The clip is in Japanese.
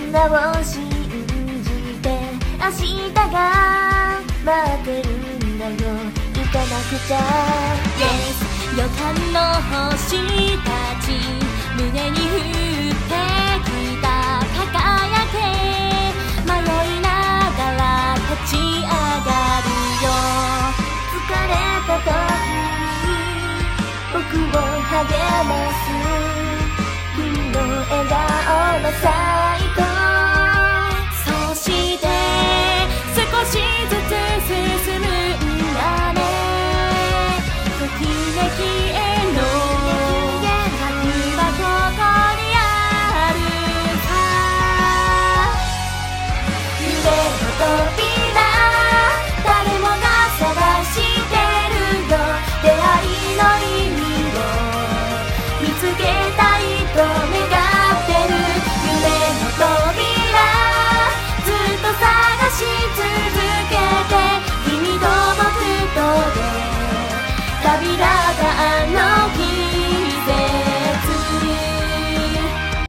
なを信じて明日が待ってるんだよ、行かなくちゃ。 Yes 予感の星たち胸に降ってきた、輝け迷いながら立ち上がるよ。 疲れた時に僕を励ます君の笑顔のさ